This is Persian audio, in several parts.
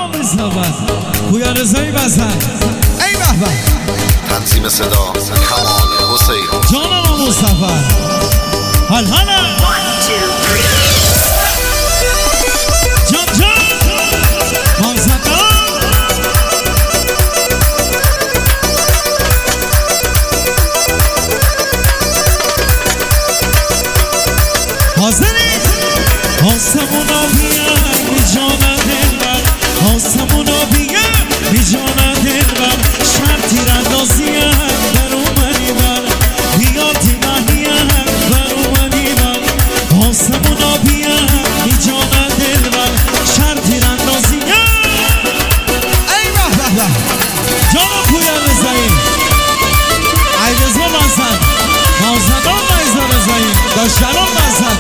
پویا رضایی بزن ای بحبه تنظیم صدا کمال حسین جانم مصطفی حال حالا جان جان مازدان حاضری آسمونا بیان بی جان دلبر آسمونا بیان بی جان دلبر شرطی رندازیم در اومنی بر بیاتی مهیم در اومنی بر آسمونا بیان بی جان دلبر شرطی رندازیم ای به به به جانا پویا رضایی ای رضا بزن مازدان رضا رضایی داشتران بزن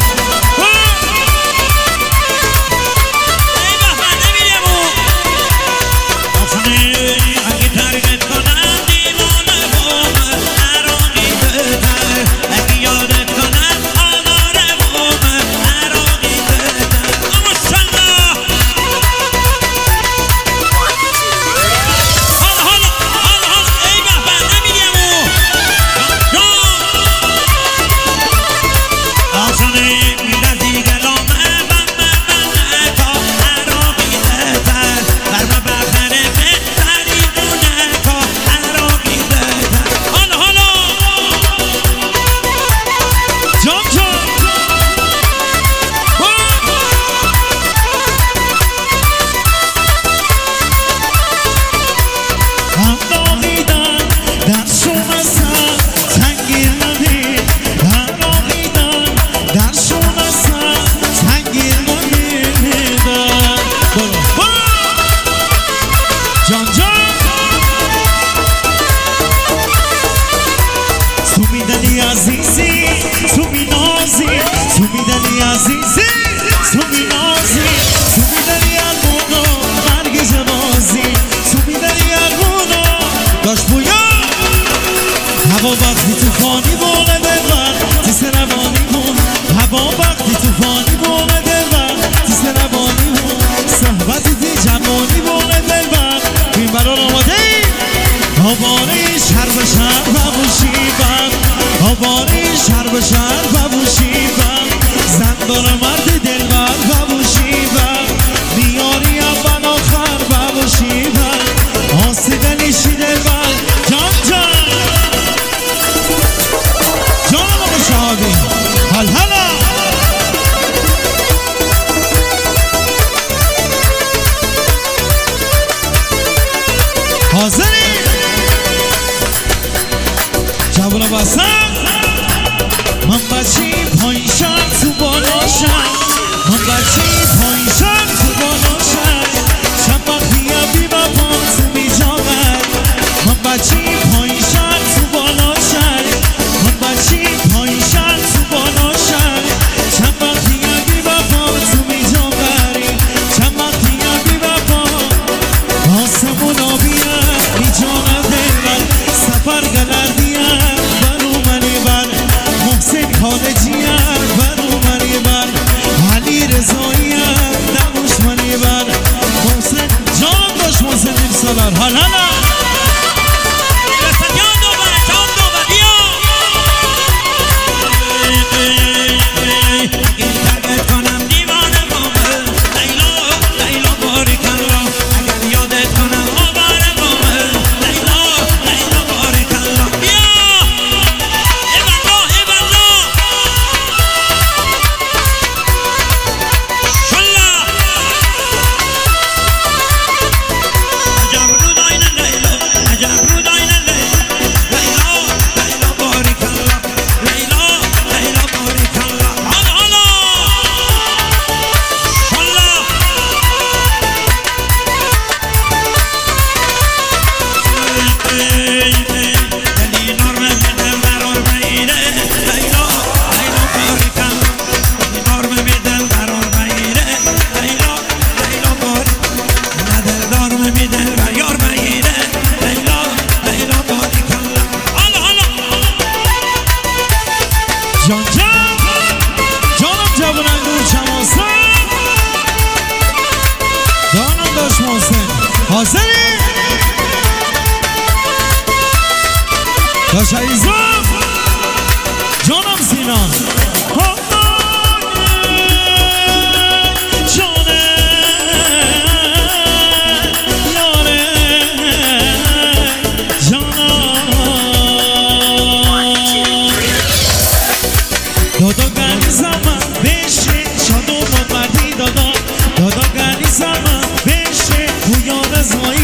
حسین حاضری؟ داشت عیزم جانم سینان دادا گنی زمان بشه تو یاد زایی